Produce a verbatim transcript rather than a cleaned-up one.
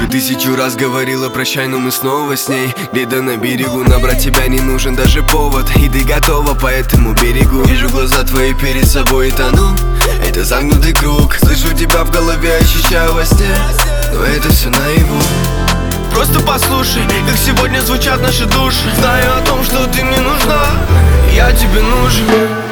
Уже тысячу раз говорила прощай, но мы снова с ней. Где-то на берегу, набрать тебя не нужен даже повод. И ты готова по этому берегу. Вижу глаза твои перед собой и тону. Это замкнутый круг. Слышу тебя в голове, ощущаю во сне. Но это все наяву. Просто послушай, как сегодня звучат наши души. Знаю о том, что ты мне нужна, я тебе нужен.